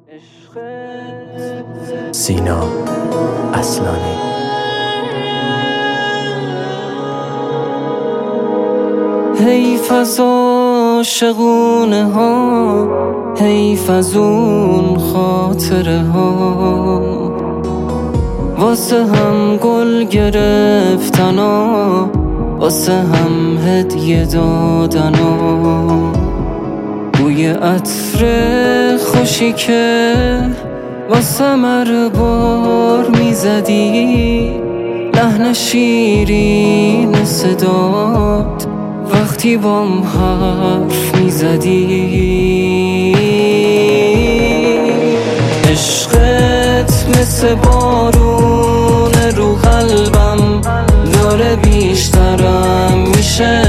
سینا اصلانی. حیف از عاشقونه ها، حیف از اون خاطره ها، واسه هم گل گرفتن ها، واسه هم هدیه دادن ها، بوی عطر خوشی که واسه مربار میزدی، لحن شیرین صدات وقتی بام حرف میزدی. عشقت مثل بارون رو قلبم داره بیشترم میشه،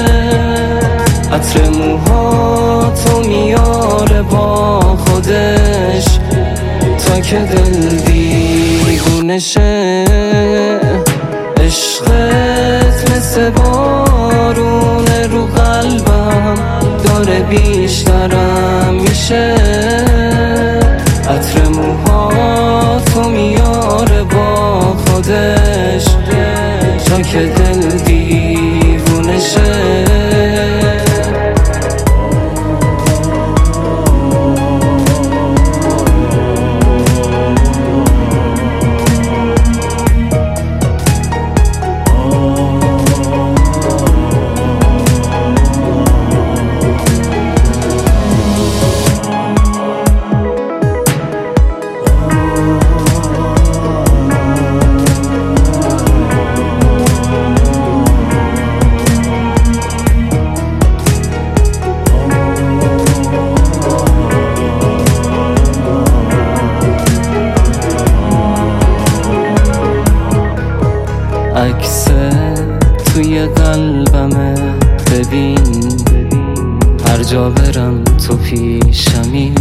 عطر موهاتو میاره با خودش تا که دل دیوونه شه. عشقت مثل بارون رو قلبم داره بیشترم میشه، عطر موهاتو میاره با خودش تا که دل دیوونه شه. عکس توی قلبمه، ببین هر جا برم تو پیشمی،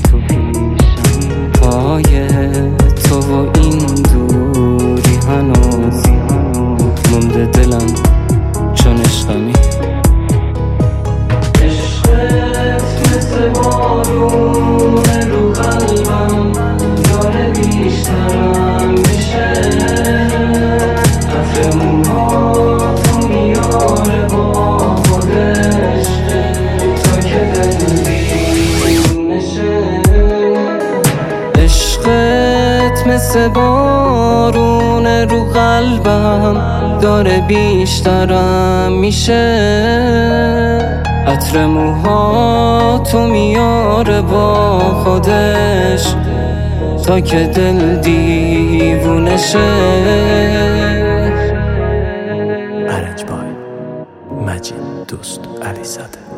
پای تو و این دوری هنوز مونده دلم چون عشقمی. عشقت مثل بارون رو قلبم داره بیشترم میشه، عطر موهاتو میاره با خودش تا که دل دیوونه شه. عشقت مثل بارون رو قلبم داره بیشترم میشه، عطر موهاتو میاره با خودش تا که دل دیوونه شه. ارنج بای مجید دوست علی زاده.